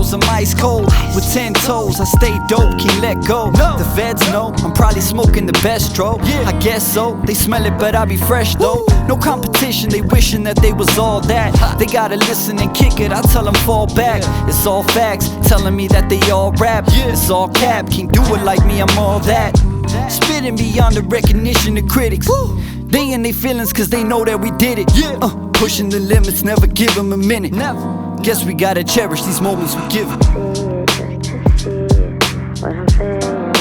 knows I'm ice cold. With 10 toes, I stay dope, can't let go. The feds know I'm probably smoking the best, bro. I guess so, they smell it but I be fresh though. No competition, they wishing that they was all that. They gotta listen and kick it, I tell them fall back. It's all facts, telling me that they all rap. It's all cap, can't do it like me, I'm all that. Spitting beyond the recognition of critics. They in their feelings cause they know that we did it. Pushing the limits, never give them a minute. Guess we gotta cherish these moments we give them. What I'm saying,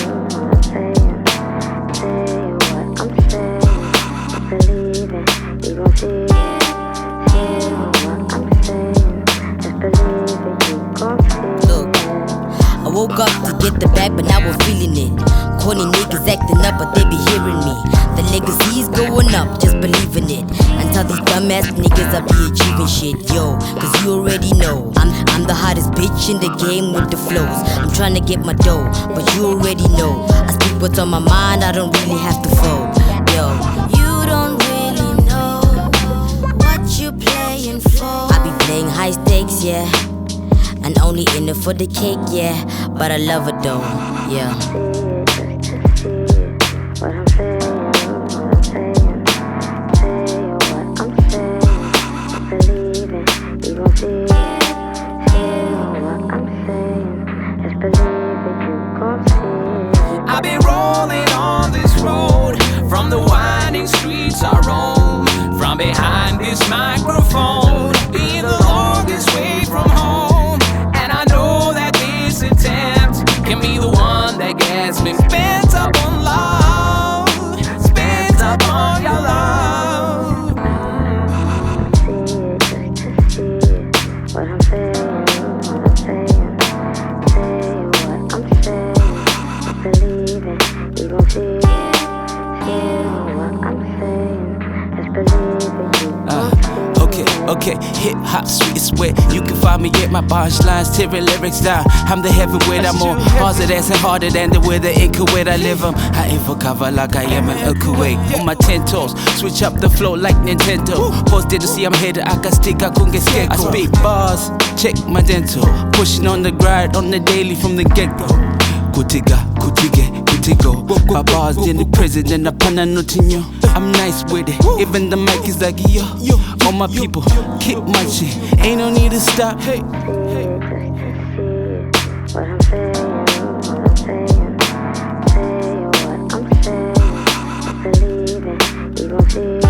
what I'm saying, believe it, you gon' see it. What I'm saying, just believe it, you gon' see it. Look, I woke up to get the bag, but now we're feeling it. Corny niggas acting up, but they be hearing me. The legacy's going up, just believing it. And tell these dumbass niggas I be achieving shit, yo. Cause you already know I'm the hottest bitch in the game with the flows. I'm trying to get my dough, but you already know I speak what's on my mind, I don't really have to fold, yo. You don't really know what you playing for. I be playing high stakes, yeah, and only in it for the cake, yeah. But I love it though, yeah. What I'm saying, what I'm saying, say what I'm saying, believe it, you gon' see it. Say what I'm saying, just believe it, you gon' see it. I've been rolling on this road, from the winding streets I roam, from behind this microphone, being the longest way from home. And I know that this attempt can be the one that gets me spent up on love, spent up on your love. See it, what I'm saying, what I'm saying, say what I'm saying, believe it, you gon' see it. What I'm saying, just believe it, you gon' see it. Okay, hip hop, sweet is wet. You can find me at my punchlines, tearing lyrics down. I'm the heavyweight, I'm more harder than and harder than the way the in Kuwait I live 'em. I aim for cover like I am in Kuwait. On my 10 toes, switch up the flow like Nintendo. Posted to see I'm headed, I got stick, I couldn't get scared. I speak bars, check my dental. Pushing on the grind on the daily from the get-go. Kutiga, kutige, kutigo. My bars in the prison and I pan a notinho. I'm nice with it, even the mic is like yo. All my people, keep my shit, ain't no need to stop. Hey, what I'm saying, what I'm saying, say what I'm saying, believe it, you gon' see it.